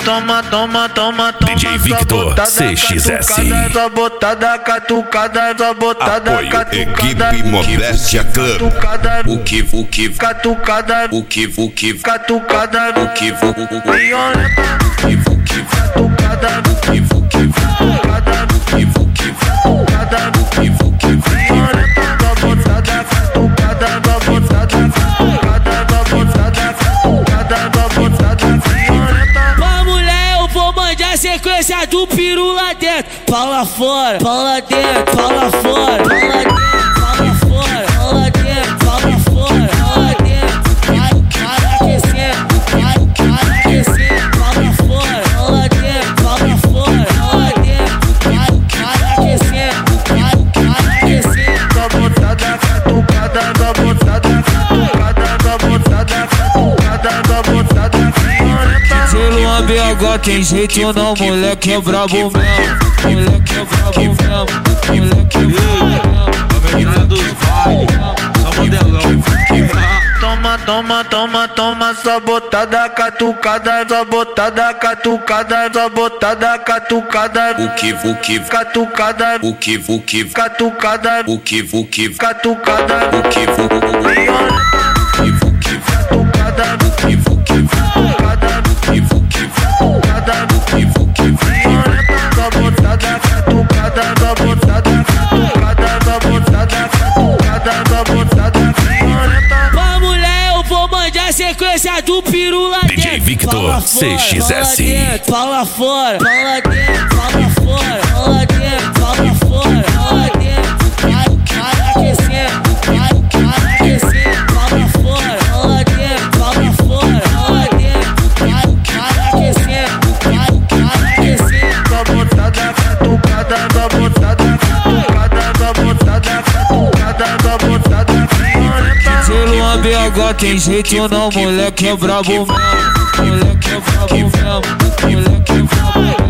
Toma, toma, toma, toma. DJ Victor CXS. Só botada catucada, só botada Apoio catucada. Equipe Modéstia Club. O que catucada, o que catucada, violenta. catucada, Pra mulher eu vou mandar sequência do peru lá dentro. Pau lá fora, pau lá dentro, pau lá fora, pau lá dentro, pau lá fora, pau lá dentro, pau lá fora, pau lá dentro. Vai aquecendo, vai aquecendo, pau lá fora, pau lá dentro, pau lá fora, pau lá dentro. Vai aquecendo, vai aquecendo. só botada catucada, só botada catucada, só botada catucada, só botada violenta. Selo BH tem jeito não, moleque é brabo mesmo. Moleque é brabo mesmo. Moleque é brabo mesmo. Menina dos vales, só modelão. Toma, toma, toma, toma, só botada catucada, só botada catucada, só botada catucada. O que Catucada, o que catucada, o que catucada, o que violenta. Catucada, só botada catucada, só botada catucada, só botada catucada, só botada violenta. Pra mulher eu vou mandar sequência do peru lá dentro. DJ Victor Pau lá fora, CXS. pau lá fora, pau lá dentro, pau lá fora, pau lá dentro, pau lá fora, pau lá dentro. Vai aquecendo, vai aquecendo, pau lá fora, pau lá dentro, pau lá fora, pau lá dentro. Vai aquecendo, vai aquecendo. Só botada catucada, só botada catucada, só botada catucada, só botada violenta. Selo BH tem jeito não, moleque é brabo mesmo. Moleque é brabo mesmo. Moleque é brabo mesmo.